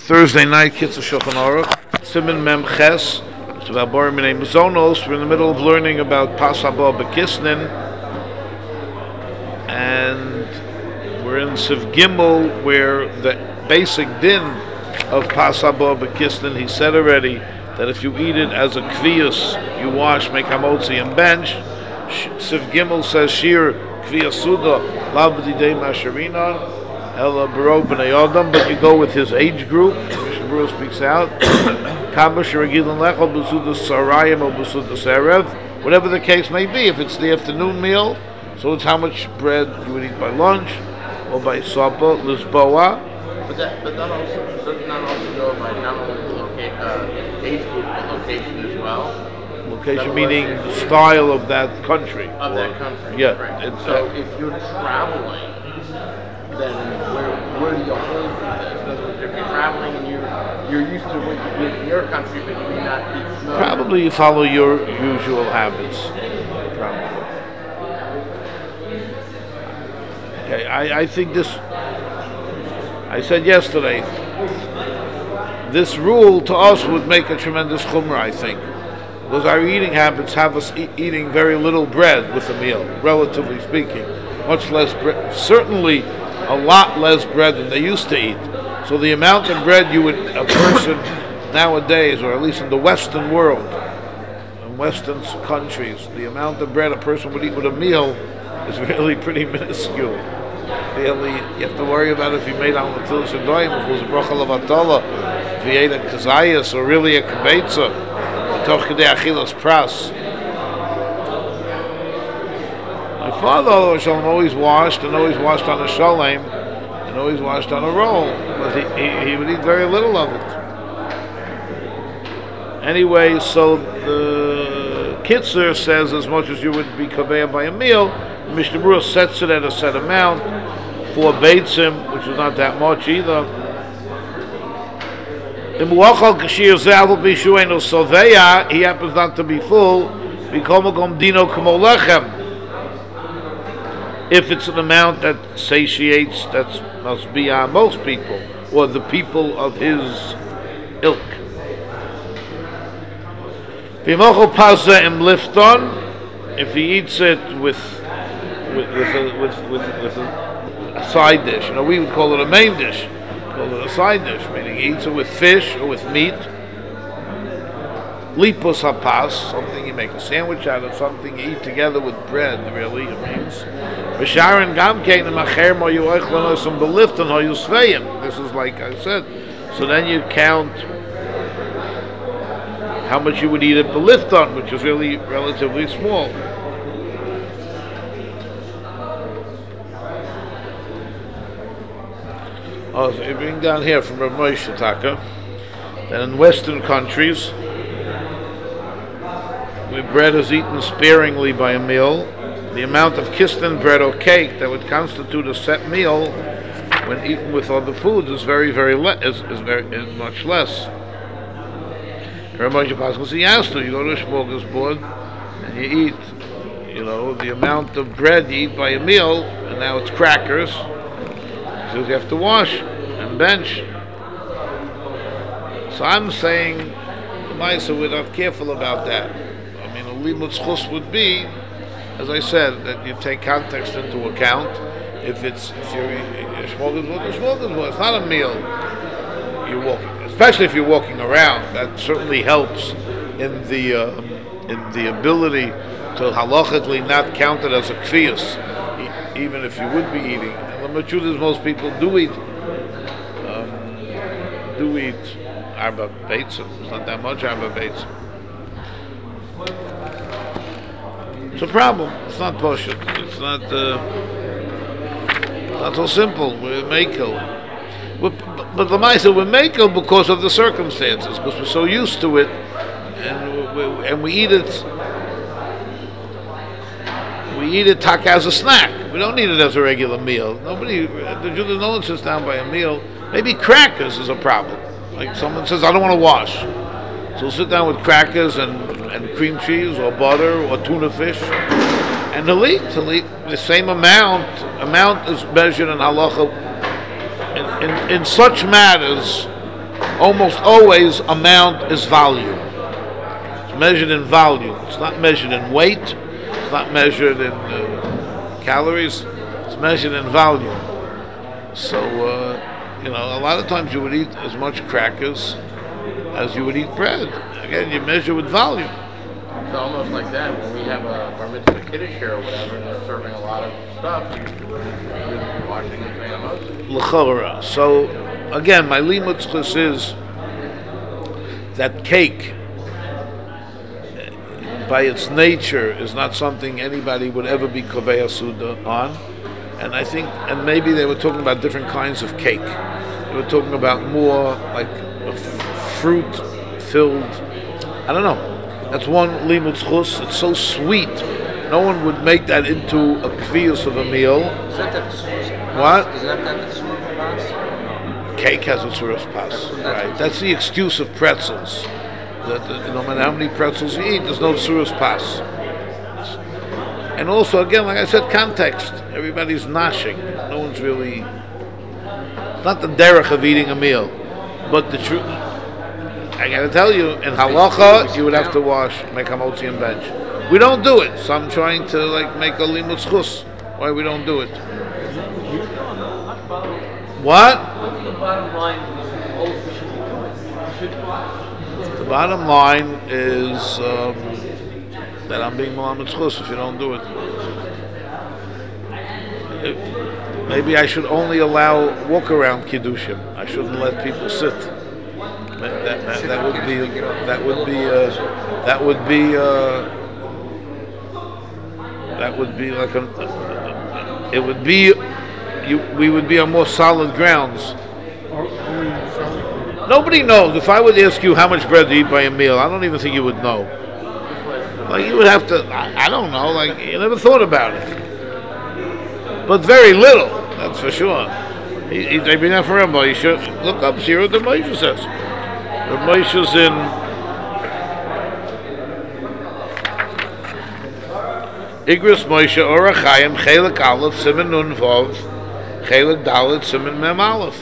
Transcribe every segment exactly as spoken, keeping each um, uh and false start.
Thursday night, Kitzur Shulchan Aruch, Siman Mem Ches. It's about Borim Minei Mazonos. We're in the middle of learning about Pas Haba B'Kisnin, and we're in Siv Gimel, where the basic din of Pas Haba B'Kisnin, he said already that if you eat it as a kviyas, you wash, make hamotzi, and bench. Siv Gimel says Shir kviyas suda labdidei masharina. Ella Baro B'nai Adam, but you go with his age group. Mishnah Berurah speaks out. Kama Sheragilan Lechol B'Sudas Sarayim or B'Sudas Erev, whatever the case may be. If it's the afternoon meal, so it's how much bread you would eat by lunch or by supper. Lisboa. But that, but that also does not also go by not only the loca- uh, age group but location as well. Location meaning the style of that country. Of or, that country. Yeah. Right. So uh, if you're traveling, then where where do you hold for this? In other words, if you're traveling and you're you're used to what you eat in your country, but you may not eat snow. Probably you follow your usual habits. Probably. Okay, I, I think this. I said yesterday. This rule to us would make a tremendous chumrah, I think, because our eating habits have us e- eating very little bread with a meal, relatively speaking, much less bread. Certainly. A lot less bread than they used to eat. So the amount of bread you would, a person nowadays, or at least in the Western world, in Western countries, the amount of bread a person would eat with a meal is really pretty minuscule. Really, you have to worry about if he made on the Tilis Shadoyim, if it was a Brochel of Atala, if he ate a Kazayas, or really a Kibetza, Toch Kedei Achilas Pras. My father always washed and always washed on a shalem and always washed on a roll, but he, he, he would eat very little of it. Anyway, so the Kitzur says as much as you would be kabeya by a meal, Mishnah Berurah sets it at a set amount for beitzim, which is not that much either. He happens not to be full. If it's an amount that satiates, that must be uh, most people, or the people of his ilk. If he eats it with with with a, with, with, with a side dish, you know, we would call it a main dish, call it a side dish, meaning he eats it with fish or with meat. Lipos hapas, something you make a sandwich out of, something you eat together with bread, really, it means. This is like I said. So then you count how much you would eat at belifton, which is really relatively small. Oh, so you bring down here from Rav Moshe Taka that in Western countries, where bread is eaten sparingly by a meal, the amount of kisnin bread or cake that would constitute a set meal when eaten with other foods is very, very le- is, is very is much less. Rabbi Pascal, he asked you, you go to a smorgasbord and you eat, you know, the amount of bread you eat by a meal, and now it's crackers. He says you have to wash and bench. So I'm saying, Maisa, we're not careful about that. I mean, a limud schus would be, as I said, that you take context into account. If it's if you're a smorgasbord, a smorgasbord, it's not a meal. You're walking, especially if you're walking around. That certainly helps in the um, in the ability to halachically not count it as a kfiyas, e- even if you would be eating. And the machudas, most people do eat um, do eat arba beitzim. It's not that much arba beitzim. It's a problem. It's not poshut. It's not uh, not so simple. We're makel. But the Maisa, we're makel because of the circumstances, because we're so used to it, and we, and we eat it. We eat it tak as a snack. We don't eat it as a regular meal. Nobody, the Judah, no one sits down by a meal. Maybe crackers is a problem. Like someone says, I don't want to wash, so we'll sit down with crackers and. and cream cheese or butter or tuna fish, and he'll eat, he'll eat the same amount. Amount is measured in halacha in, in, in such matters almost always amount is volume. It's measured in volume. It's not measured in weight. It's not measured in uh, calories. It's measured in volume. So, uh, you know, a lot of times you would eat as much crackers as you would eat bread. Again, you measure with volume. It's almost like that. When we have a bar mitzvah kiddush here or whatever, and they're serving a lot of stuff, you should be washing and saying most. L'chora. So, again, my limutzchus is that cake, by its nature, is not something anybody would ever be kovei suda on. And I think, and maybe they were talking about different kinds of cake. They were talking about more like a f- fruit-filled, I don't know. That's one limud chus. It's so sweet. No one would make that into a kvius of a meal. Is that that What? Is that that tzuras pas? Cake has a tzuras pas, right? That's the excuse of pretzels. That, that no matter how many pretzels you eat, there's no tzuras pas. And also, again, like I said, context. Everybody's noshing. No one's really. It's not the derech of eating a meal, but the truth. I gotta tell you, in halacha, you would have to wash, make hamotzi and bench. We don't do it, so I'm trying to like make a limud chus. Why we don't do it? What? What's the bottom line of all we should be doing? We should The bottom line is um, that I'm being malamud chus if you don't do it. It- Maybe I should only allow walk around kiddushim. I shouldn't let people sit. That, that, that would be that would be uh, that would be uh, that would be like a it would be you we would be on more solid grounds. Nobody knows. If I would ask you how much bread to eat by a meal, I don't even think you would know. Like you would have to. I, I don't know. Like you never thought about it, but very little. That's for sure. He, he, been for him, you should look up, see what the Moshe says. The Moshe's in Igros Moshe Orachayim Chelek Aleph Siman Nun Vav Chelek Dalet Siman Mem Aleph.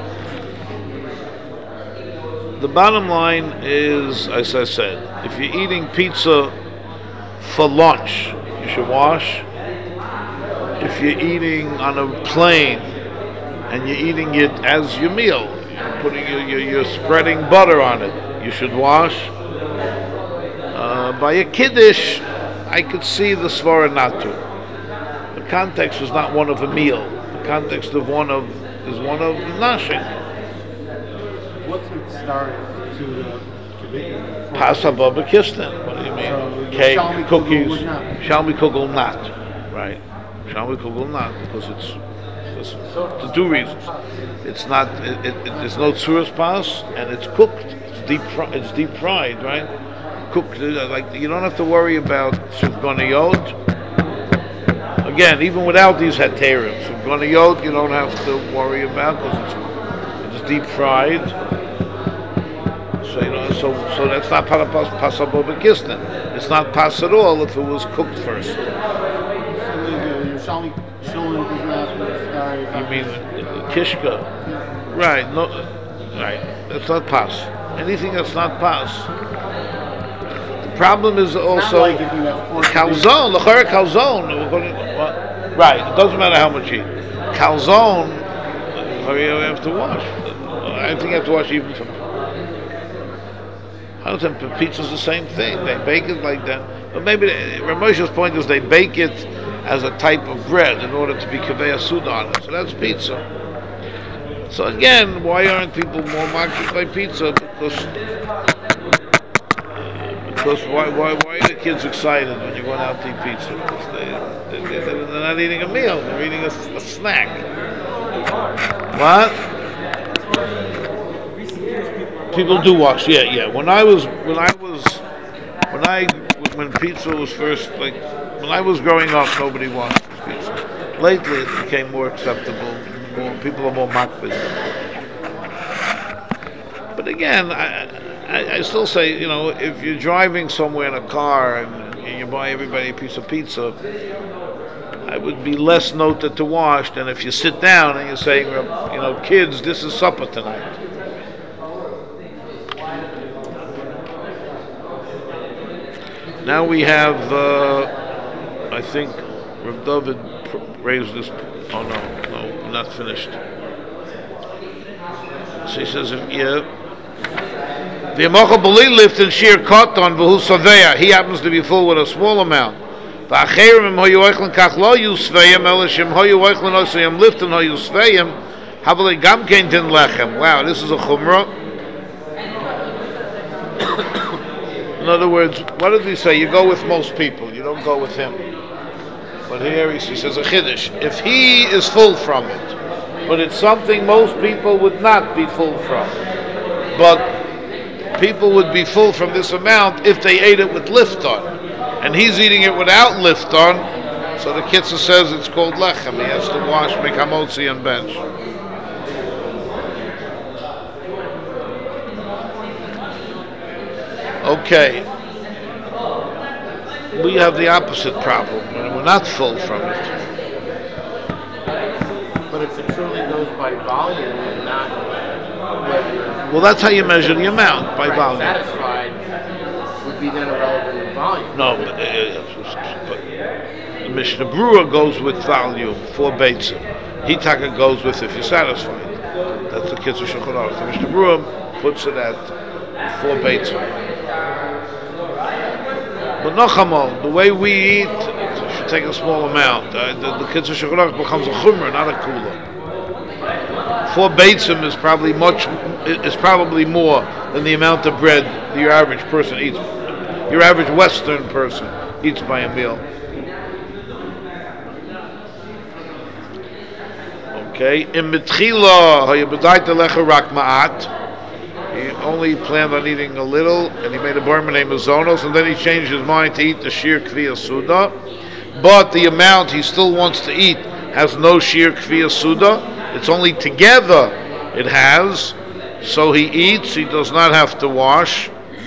The bottom line is, as I said, if you're eating pizza for lunch, you should wash. If you're eating on a plane and you're eating it as your meal, you're putting you're, you're spreading butter on it, you should wash. Uh, by a kiddush, I could see the svara not to. The context is not one of a meal. The context of one of is one of nashing. What's the start to the kibbutz? Pasa baba kistan. What do you mean? So, Cake, Shalmi Kugel cookies. would not. Shalmi kugel not. Right. Shalmi kugel not because it's, it's for two reasons. It's not. It, it, it, there's no tzuras pas and it's cooked. It's deep. Fri- it's deep fried. Right. Cooked. uh, Like you don't have to worry about sufganiyot. Again, even without these heterim, sufganiyot you don't have to worry about because it's it's deep fried. So you know, so so that's not part of pasabo bekistan. It's not pas at all if it was cooked first. So your your Shalmi Shalom does not start. You mean kishka? Right? No, right. That's not pas. Anything that's not pas. The problem is also like if you have four calzone. The chara calzone. we're going to- what? Right. It doesn't matter how much you eat. Calzone. You have to wash. I think you have to wash even from. I don't think pizza's the same thing. They bake it like that. But maybe Ramosha's point is they bake it as a type of bread in order to be kaveh suda on it. So that's pizza. So again, why aren't people more marked by pizza? Because because why why why are the kids excited when you're going out to eat pizza? Because they, they, they they're not eating a meal. They're eating a, a snack. What? People do wash, yeah, yeah. When I was, when I was, when I, when pizza was first, like, when I was growing up, nobody washed pizza. Lately, it became more acceptable. More people are more makbid. But again, I, I, I still say, you know, if you're driving somewhere in a car and, and you buy everybody a piece of pizza, I would be less noted to wash than if you sit down and you're saying, you know, kids, this is supper tonight. Now we have, uh, I think, Rav David pr- raised this. Oh no, no, not finished. So he says, yeah. The Amocha Bali lift and sheer cotton, v'hu saveya. He happens to be full with a small amount. V'acherim im hoyu oichlen kach lo yu sveyim, elishim hoyu oichlen osayim lift and hoyu sveyim, havali gam kein din lechem. Wow, this is a chumrah. In other words, what did he say? You go with most people, you don't go with him. But here he says a chiddush. If he is full from it, but it's something most people would not be full from, but people would be full from this amount if they ate it with lifton, and he's eating it without lifton, so the kitzah says it's called lechem. He has to wash, make hamotzi, and bench. Okay. We have the opposite problem. We're not full from it. But if it truly goes by volume and not whether... Well, that's how you measure the amount, by right, volume. Satisfied would be then irrelevant in volume. No, but, uh, but the Mishnah Brura goes with volume, four beitzim. Hitaka goes with if you're satisfied. That's the Kitzur Shulchan Aruch. The Mishnah Brura puts it at four beitzim. But Nochamo, the way we eat, you should take a small amount. Uh, the the Kitzur Shulchan Aruch becomes a chumrah, not a kula. Four beitzim is probably much, is probably more than the amount of bread your average person eats. Your average Western person eats by a meal. Okay. In Mitchila, hayabadaita lecha rak ma'at. He only planned on eating a little, and he made a bar named Mazonos, and then he changed his mind to eat the shir kviya suda. But the amount he still wants to eat has no shir kviya suda. It's only together it has. So he eats, he does not have to wash.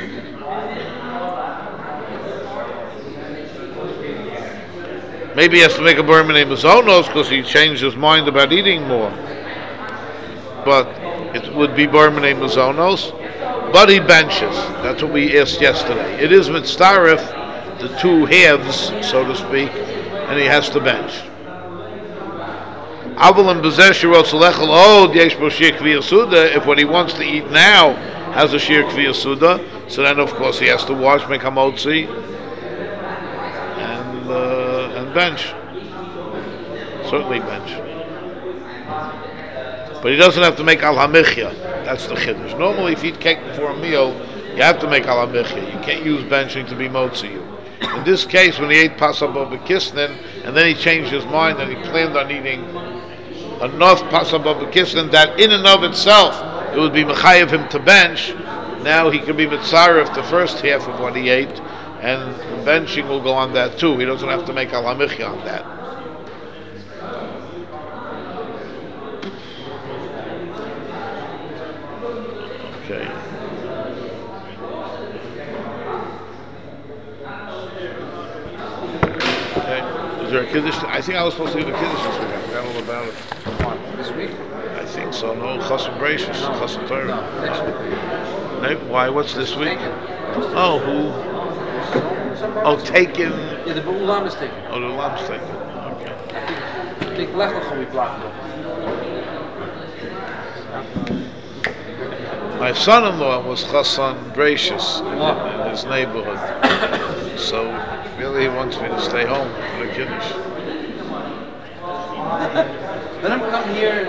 Maybe he has to make a bar named Mazonos because he changed his mind about eating more. But it would be bar named Mazonos. But he benches. That's what we asked yesterday. It is mitzaref, the two halves, so to speak, and he has to bench. If what he wants to eat now has a shir kviya suda, so then of course he has to wash, make hamotzi, and uh, and bench. Certainly bench. But he doesn't have to make al hamichya. That's the chiddush. Normally, if you eat cake before a meal, you have to make al hamichya. You can't use benching to be motzi. In this case, when he ate pasal b'kisnin, and then he changed his mind and he planned on eating enough pasal b'kisnin that in and of itself it would be mechayev him to bench. Now he can be mitzaref the first half of what he ate, and benching will go on that too. He doesn't have to make al hamichya on that. Okay. Okay. Is there a kiddush? I think I was supposed to give a kiddush this week. I forgot all about it. What, this week? I think so. No, chasam bracious, No. chasam Torah. No, next week. No, why? What's this week? Taken. Oh, who? Somebody- Oh, taken. Yeah, the Ulam is taken. Oh, the lamb's taken. Okay. I think Lech will be blocked off. My son-in-law was chasam bracious in, Oh. in his neighborhood, so really he wants me to stay home for the kiddush. Let him come here.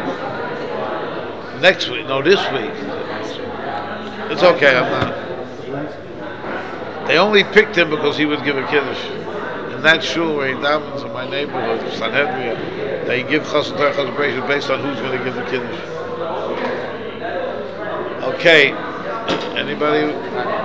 Next week? No, this week. It's okay. I'm not. They only picked him because he would give a kiddush. In that shul where he davens in my neighborhood, Sanhedria, they give chasam Torah chasam bracious based on who's going to give the kiddush. Okay. Anybody?